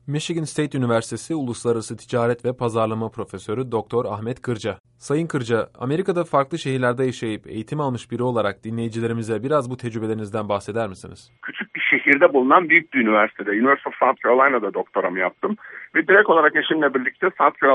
Michigan State Üniversitesi Uluslararası Ticaret ve Pazarlama Profesörü Doktor Ahmet Kırca. Sayın Kırca, Amerika'da farklı şehirlerde yaşayıp eğitim almış biri olarak dinleyicilerimize biraz bu tecrübelerinizden bahseder misiniz? Küçük bir şehirde bulunan büyük bir üniversitede, University of South Carolina'da doktoramı yaptım. Ve direkt olarak eşimle birlikte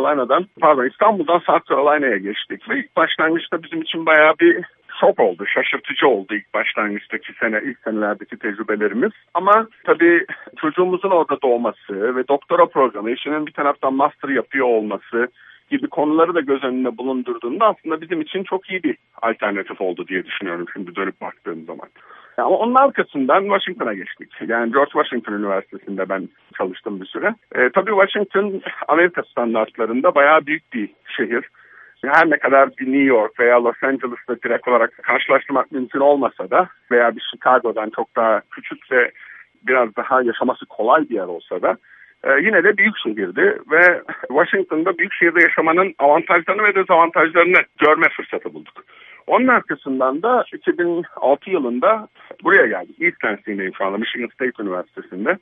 İstanbul'dan South Carolina'ya geçtik. Ve ilk başlangıçta bizim için bayağı bir şok oldu, şaşırtıcı oldu ilk başlangıçtaki ilk senelerdeki tecrübelerimiz. Ama tabii çocuğumuzun orada doğması ve doktora programı, eşinin bir taraftan master yapıyor olması gibi konuları da göz önünde bulundurduğunda aslında bizim için çok iyi bir alternatif oldu diye düşünüyorum şimdi dönüp baktığım zaman. Ama onun arkasından Washington'a geçtik. Yani George Washington Üniversitesi'nde ben çalıştım bir süre. Tabii Washington Amerika standartlarında bayağı büyük bir şehir. Her ne kadar bir New York veya Los Angeles'la direkt olarak karşılaştırmak mümkün olmasa da veya bir Chicago'dan çok daha küçük ve biraz daha yaşaması kolay bir yer olsa da yine de büyük şehirdi ve Washington'da büyük şehirde yaşamanın avantajlarını ve dezavantajlarını görme fırsatı bulduk. Onun arkasından da 2006 yılında buraya geldik. East Lansing'deyim şu anda, Michigan State Üniversitesi'nde.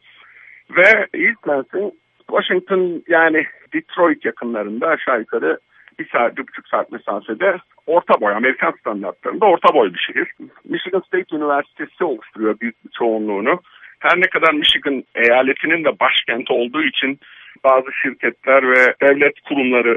Ve East Lansing, Washington yani Detroit yakınlarında aşağı yukarı 1,5 saat mesafede orta boy, Amerikan standartlarında orta boy bir şehir. Michigan State Üniversitesi oluşturuyor büyük bir çoğunluğunu. Her ne kadar Michigan eyaletinin de başkenti olduğu için bazı şirketler ve devlet kurumları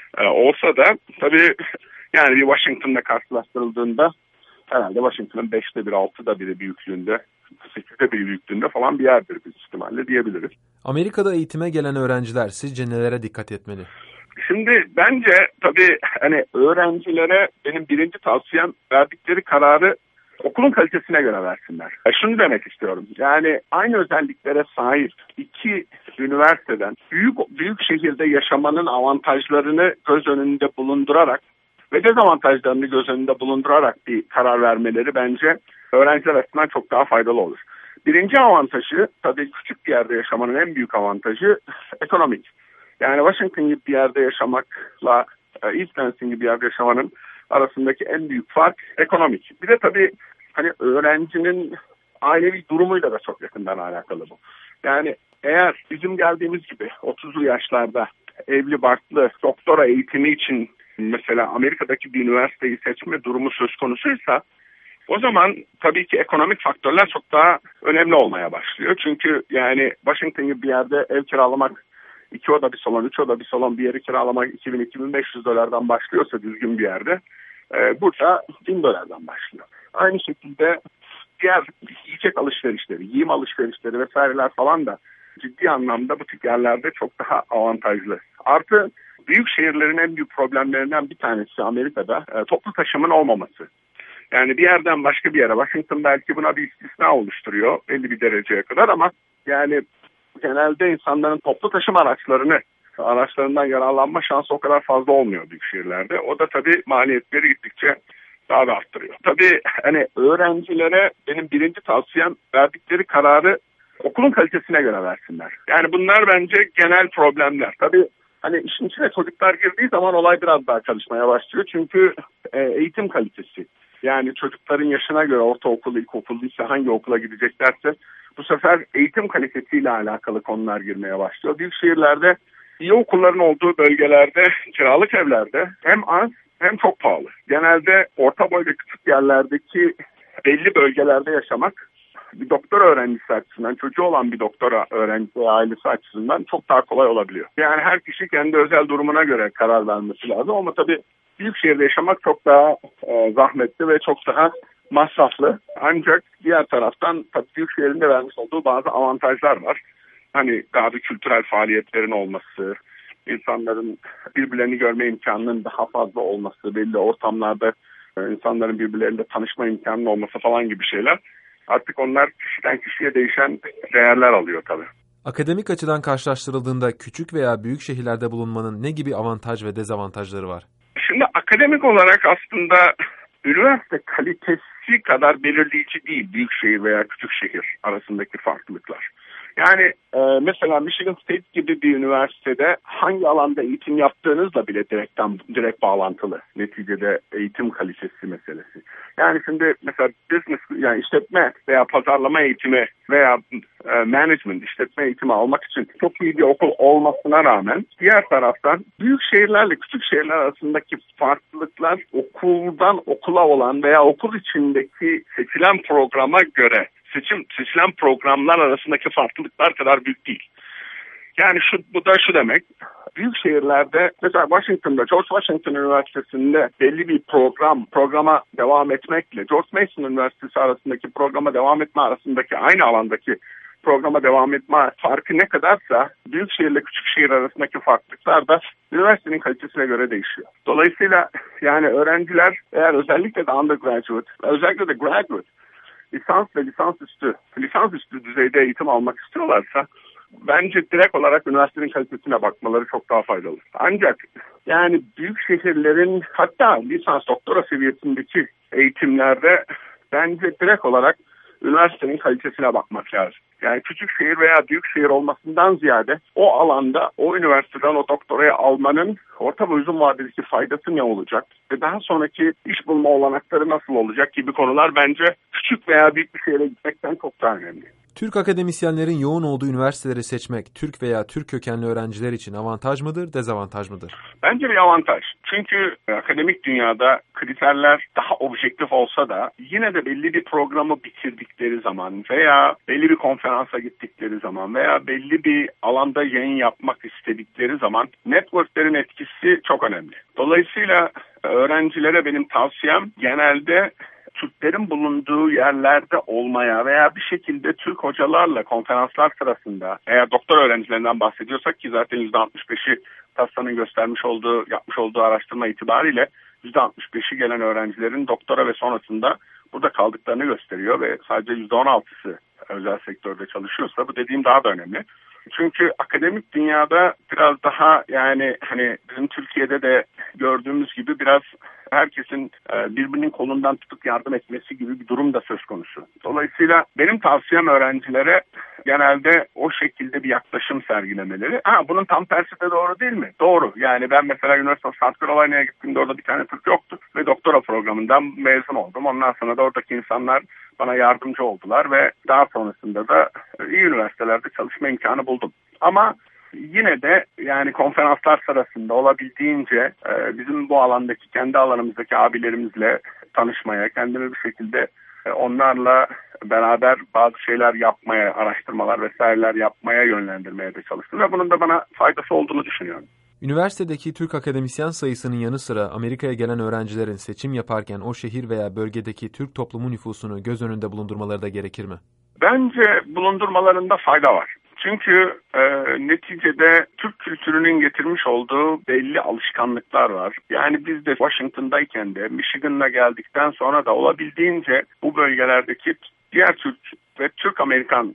olsa da tabii yani bir Washington'la karşılaştırıldığında herhalde Washington'ın 5'te 1, 6'da 1'i büyüklüğünde, 8'de 1'i büyüklüğünde falan bir yerdir büyük ihtimalle diyebiliriz. Amerika'da eğitime gelen öğrenciler sizce nelere dikkat etmeli? Şimdi bence tabii hani öğrencilere benim birinci tavsiyem verdikleri kararı okulun kalitesine göre versinler. Şunu demek istiyorum. Yani aynı özelliklere sahip iki üniversiteden büyük şehirde yaşamanın avantajlarını göz önünde bulundurarak ve dezavantajlarını göz önünde bulundurarak bir karar vermeleri bence öğrenciler açısından çok daha faydalı olur. Birinci avantajı tabii küçük bir yerde yaşamanın en büyük avantajı ekonomik. Yani Washington gibi bir yerde yaşamakla East Lansing gibi bir yerde yaşamanın arasındaki en büyük fark ekonomik. Bir de tabii hani öğrencinin ailevi durumuyla da çok yakından alakalı bu. Yani eğer bizim geldiğimiz gibi 30'lu yaşlarda evli barklı doktora eğitimi için mesela Amerika'daki bir üniversiteyi seçme durumu söz konusuysa o zaman tabii ki ekonomik faktörler çok daha önemli olmaya başlıyor. Çünkü yani Washington gibi bir yerde ev kiralamak 2 oda bir salon, 3 oda bir salon bir yeri kiralamak $2,000-2,500 başlıyorsa düzgün bir yerde burada $1,000 başlıyor. Aynı şekilde diğer yiyecek alışverişleri, giyim alışverişleri vesaireler falan da ciddi anlamda bu tip yerlerde çok daha avantajlı. Artı büyük şehirlerin en büyük problemlerinden bir tanesi Amerika'da toplu taşımın olmaması. Yani bir yerden başka bir yere, Washington belki buna bir istisna oluşturuyor belli bir dereceye kadar ama yani genelde insanların toplu taşıma araçlarından yararlanma şansı o kadar fazla olmuyor büyük şehirlerde. O da tabii maliyetleri gittikçe daha da arttırıyor. Tabii hani öğrencilere benim birinci tavsiyem verdikleri kararı okulun kalitesine göre versinler. Yani bunlar bence genel problemler. Tabii hani işin içine çocuklar girdiği zaman olay biraz daha çalışmaya başlıyor. Çünkü eğitim kalitesi. Yani çocukların yaşına göre ortaokul, ilkokul, lise hangi okula gideceklerse bu sefer eğitim kalitesiyle alakalı konular girmeye başlıyor. Büyük şehirlerde iyi okulların olduğu bölgelerde, kiralık evlerde hem az hem çok pahalı. Genelde orta boy ve küçük yerlerdeki belli bölgelerde yaşamak bir doktora öğrencisi açısından, çocuğu olan bir doktora öğrencisi ve ailesi açısından çok daha kolay olabiliyor. Yani her kişi kendi özel durumuna göre karar vermesi lazım ama tabii büyük şehirde yaşamak çok daha zahmetli ve çok daha masraflı. Ancak diğer taraftan tabii büyük şehrin de vermiş olduğu bazı avantajlar var. Hani daha bir kültürel faaliyetlerin olması, insanların birbirlerini görme imkanının daha fazla olması, belli ortamlarda insanların birbirleriyle tanışma imkanının olması falan gibi şeyler. Artık onlar kişiden kişiye değişen değerler alıyor tabii. Akademik açıdan karşılaştırıldığında küçük veya büyük şehirlerde bulunmanın ne gibi avantaj ve dezavantajları var? Şimdi akademik olarak aslında üniversite kalitesi kadar belirleyici değil büyük şehir veya küçük şehir arasındaki farklılıklar. Yani mesela Michigan State gibi bir üniversitede hangi alanda eğitim yaptığınızla bile direkt bağlantılı neticede eğitim kalitesi meselesi. Yani şimdi mesela business, yani işletme veya pazarlama eğitimi veya management, işletme eğitimi almak için çok iyi bir okul olmasına rağmen diğer taraftan büyük şehirlerle küçük şehirler arasındaki farklılıklar okuldan okula olan veya okul içindeki seçilen programa göre seçilen programlar arasındaki farklılıklar kadar büyük değil. Yani bu da şu demek. Büyük şehirlerde mesela Washington'da George Washington Üniversitesi'nde belli bir programa devam etmekle George Mason Üniversitesi arasındaki programa devam etme arasındaki aynı alandaki programa devam etme farkı ne kadarsa büyük şehirle küçük şehir arasındaki farklılıklar da üniversitenin kalitesine göre değişiyor. Dolayısıyla yani öğrenciler eğer özellikle de undergraduate, özellikle de graduate, lisans ve lisansüstü düzeyde eğitim almak istiyorlarsa bence direkt olarak üniversitenin kalitesine bakmaları çok daha faydalı. Ancak yani büyük şehirlerin hatta lisans doktora seviyesindeki eğitimlerde bence direkt olarak üniversitenin kalitesine bakmak lazım. Yani küçük şehir veya büyük şehir olmasından ziyade o alanda o üniversiteden o doktorayı almanın orta ve uzun vadedeki faydası ne olacak ve daha sonraki iş bulma olanakları nasıl olacak gibi konular bence küçük veya büyük bir şehre gitmekten çok daha önemli. Türk akademisyenlerin yoğun olduğu üniversiteleri seçmek Türk veya Türk kökenli öğrenciler için avantaj mıdır, dezavantaj mıdır? Bence bir avantaj. Çünkü akademik dünyada kriterler daha objektif olsa da yine de belli bir programı bitirdikleri zaman veya belli bir konferansa gittikleri zaman veya belli bir alanda yayın yapmak istedikleri zaman networklerin etkisi çok önemli. Dolayısıyla öğrencilere benim tavsiyem genelde Türklerin bulunduğu yerlerde olmaya veya bir şekilde Türk hocalarla konferanslar sırasında, eğer doktor öğrencilerinden bahsediyorsak ki zaten %65'i TASSA'nın yapmış olduğu araştırma itibariyle %65'i gelen öğrencilerin doktora ve sonrasında burada kaldıklarını gösteriyor ve sadece %16'sı özel sektörde çalışıyorsa bu dediğim daha da önemli. Çünkü akademik dünyada biraz daha yani hani bizim Türkiye'de de gördüğümüz gibi biraz herkesin birbirinin kolundan tutup yardım etmesi gibi bir durum da söz konusu. Dolayısıyla benim tavsiyem öğrencilere genelde o şekilde bir yaklaşım sergilemeleri. Bunun tam tersi de doğru değil mi? Doğru. Yani ben mesela University of South Carolina'ya gittiğimde orada bir tane Türk yoktu ve doktora programından mezun oldum. Ondan sonra da oradaki insanlar bana yardımcı oldular ve daha sonrasında da iyi üniversitelerde çalışma imkanı buldum. Ama yine de yani konferanslar sırasında olabildiğince bizim bu alandaki kendi alanımızdaki abilerimizle tanışmaya, kendimi bir şekilde onlarla beraber bazı şeyler yapmaya, araştırmalar vesaireler yapmaya yönlendirmeye de çalıştım ve bunun da bana faydası olduğunu düşünüyorum. Üniversitedeki Türk akademisyen sayısının yanı sıra Amerika'ya gelen öğrencilerin seçim yaparken o şehir veya bölgedeki Türk toplumu nüfusunu göz önünde bulundurmaları da gerekir mi? Bence bulundurmalarında fayda var. Çünkü neticede Türk kültürünün getirmiş olduğu belli alışkanlıklar var. Yani biz de Washington'dayken de Michigan'a geldikten sonra da olabildiğince bu bölgelerdeki diğer Türk ve Türk-Amerikan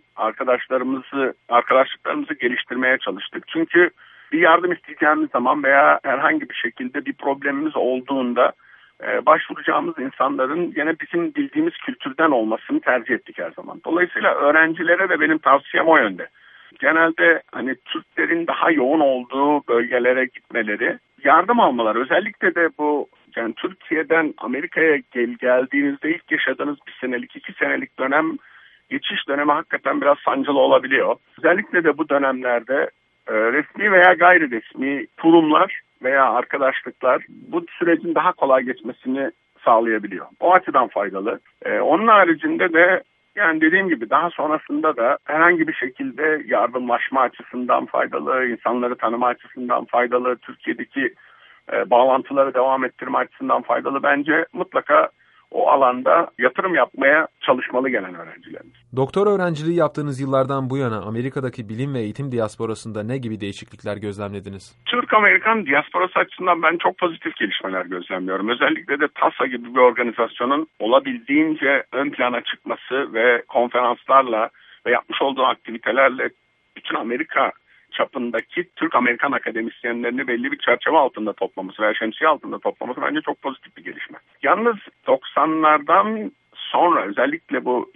arkadaşlıklarımızı geliştirmeye çalıştık. Çünkü bir yardım isteyeceğimiz zaman veya herhangi bir şekilde bir problemimiz olduğunda başvuracağımız insanların yine bizim bildiğimiz kültürden olmasını tercih ettik her zaman. Dolayısıyla öğrencilere de benim tavsiyem o yönde. Genelde hani Türklerin daha yoğun olduğu bölgelere gitmeleri, yardım almaları, özellikle de bu yani Türkiye'den Amerika'ya geldiğinizde ilk yaşadığınız 1 senelik, 2 senelik geçiş dönemi hakikaten biraz sancılı olabiliyor. Özellikle de bu dönemlerde resmi veya gayri resmi kurumlar veya arkadaşlıklar bu sürecin daha kolay geçmesini sağlayabiliyor. O açıdan faydalı. Onun haricinde de yani dediğim gibi daha sonrasında da herhangi bir şekilde yardımlaşma açısından faydalı, insanları tanıma açısından faydalı, Türkiye'deki bağlantıları devam ettirme açısından faydalı. Bence mutlaka o alanda yatırım yapmaya çalışmalı gelen öğrencilerimiz. Doktor öğrenciliği yaptığınız yıllardan bu yana Amerika'daki bilim ve eğitim diasporasında ne gibi değişiklikler gözlemlediniz? Türk-Amerikan diasporası açısından ben çok pozitif gelişmeler gözlemliyorum. Özellikle de TASA gibi bir organizasyonun olabildiğince ön plana çıkması ve konferanslarla ve yapmış olduğu aktivitelerle bütün Amerika çapındaki Türk-Amerikan akademisyenlerini belli bir çerçeve altında toplaması veya şemsiye altında toplaması bence çok pozitif bir gelişme. Yalnız 90'lardan sonra özellikle bu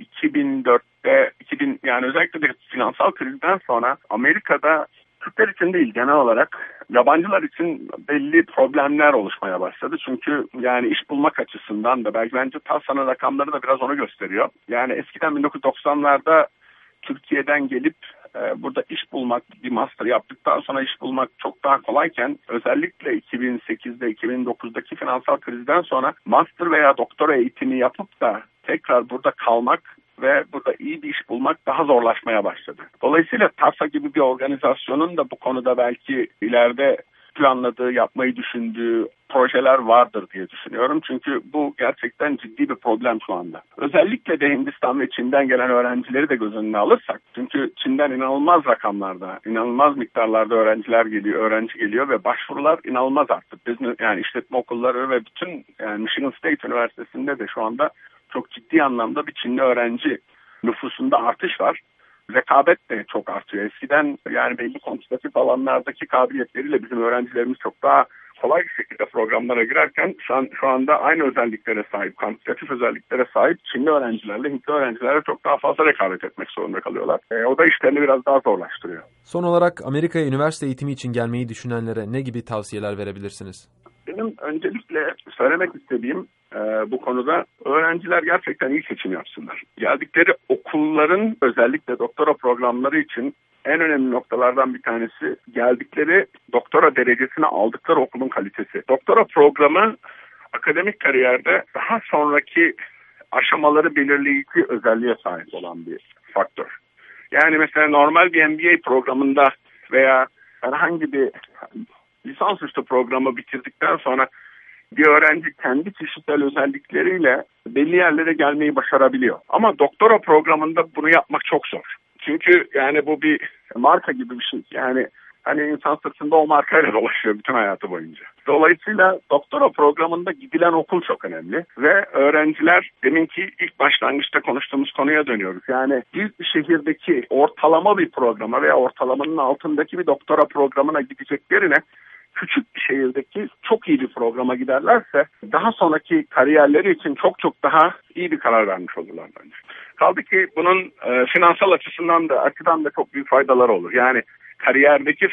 2004'te yani özellikle de finansal krizden sonra Amerika'da Türkler için değil genel olarak yabancılar için belli problemler oluşmaya başladı. Çünkü yani iş bulmak açısından da bence TASA'nın rakamları da biraz onu gösteriyor. Yani eskiden 1990'larda Türkiye'den gelip burada iş bulmak, bir master yaptıktan sonra iş bulmak çok daha kolayken özellikle 2008'de 2009'daki finansal krizden sonra master veya doktora eğitimi yapıp da tekrar burada kalmak ve burada iyi bir iş bulmak daha zorlaşmaya başladı. Dolayısıyla TASA gibi bir organizasyonun da bu konuda belki ileride planladığı, yapmayı düşündüğü projeler vardır diye düşünüyorum. Çünkü bu gerçekten ciddi bir problem şu anda. Özellikle de Hindistan ve Çin'den gelen öğrencileri de göz önüne alırsak, çünkü Çin'den inanılmaz rakamlarda, inanılmaz miktarlarda öğrenci geliyor ve başvurular inanılmaz arttı. Yani işletme okulları ve bütün Michigan State Üniversitesi'nde de şu anda çok ciddi anlamda bir Çinli öğrenci nüfusunda artış var. Rekabet de çok artıyor. Eskiden yani belli kuantitatif alanlardaki kabiliyetleriyle bizim öğrencilerimiz çok daha kolay bir şekilde programlara girerken şu anda aynı özelliklere sahip, kuantitatif özelliklere sahip Çinli öğrencilerle, Hintli öğrencilerle çok daha fazla rekabet etmek zorunda kalıyorlar. O da işlerini biraz daha zorlaştırıyor. Son olarak Amerika'ya üniversite eğitimi için gelmeyi düşünenlere ne gibi tavsiyeler verebilirsiniz? Benim öncelikle söylemek istediğim bu konuda öğrenciler gerçekten iyi seçim yapsınlar. Geldikleri okulların özellikle doktora programları için en önemli noktalardan bir tanesi geldikleri doktora derecesini aldıkları okulun kalitesi. Doktora programı akademik kariyerde daha sonraki aşamaları belirleyici özelliğe sahip olan bir faktör. Yani mesela normal bir MBA programında veya herhangi bir lisansüstü programı bitirdikten sonra bir öğrenci kendi kişisel özellikleriyle belli yerlere gelmeyi başarabiliyor. Ama doktora programında bunu yapmak çok zor. Çünkü yani bu bir marka gibi bir şey. Yani hani insan sırtında o markayla dolaşıyor bütün hayatı boyunca. Dolayısıyla doktora programında gidilen okul çok önemli. Ve öğrenciler deminki ilk başlangıçta konuştuğumuz konuya dönüyoruz. Yani büyük bir şehirdeki ortalama bir programa veya ortalamanın altındaki bir doktora programına gideceklerine küçük bir şehirdeki çok iyi bir programa giderlerse daha sonraki kariyerleri için çok daha iyi bir karar vermiş olurlar bence. Kaldı ki bunun finansal açıdan da çok büyük faydaları olur. Yani kariyerdeki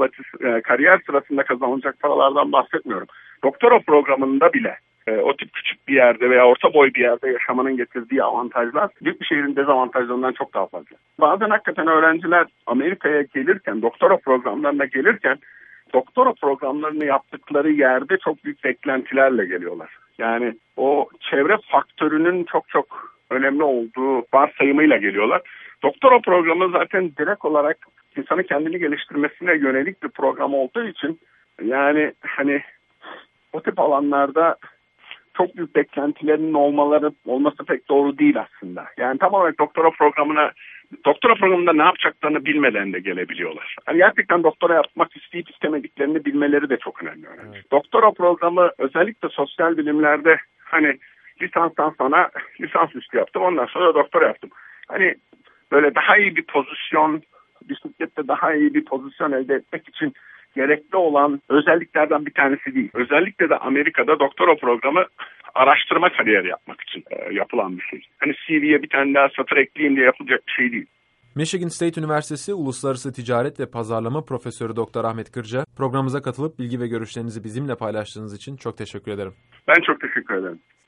kariyer sırasında kazanılacak paralardan bahsetmiyorum. Doktora programında bile o tip küçük bir yerde veya orta boy bir yerde yaşamanın getirdiği avantajlar büyük bir şehrin dezavantajlarından çok daha fazla. Bazen hakikaten öğrenciler Amerika'ya gelirken, doktora programlarına gelirken doktora programlarını yaptıkları yerde çok büyük beklentilerle geliyorlar. Yani o çevre faktörünün çok önemli olduğu varsayımıyla geliyorlar. Doktora programı zaten direkt olarak insanın kendini geliştirmesine yönelik bir program olduğu için yani hani o tip alanlarda çok büyük beklentilerinin olması pek doğru değil aslında. Yani tam olarak doktora programında ne yapacaklarını bilmeden de gelebiliyorlar. Yani gerçekten doktora yapmak isteyip istemediklerini bilmeleri de çok önemli. Evet. Doktora programı özellikle sosyal bilimlerde hani lisanstan sonra lisansüstü yaptım, ondan sonra doktora yaptım. Hani böyle daha iyi bir pozisyon, bir şirkette daha iyi bir pozisyon elde etmek için gerekli olan özelliklerden bir tanesi değil. Özellikle de Amerika'da doktora programı araştırma kariyeri yapmak için yapılan bir şey. Hani CV'ye bir tane daha satır ekleyeyim diye yapılacak bir şey değil. Michigan State Üniversitesi Uluslararası Ticaret ve Pazarlama Profesörü Dr. Ahmet Kırca, programımıza katılıp bilgi ve görüşlerinizi bizimle paylaştığınız için çok teşekkür ederim. Ben çok teşekkür ederim.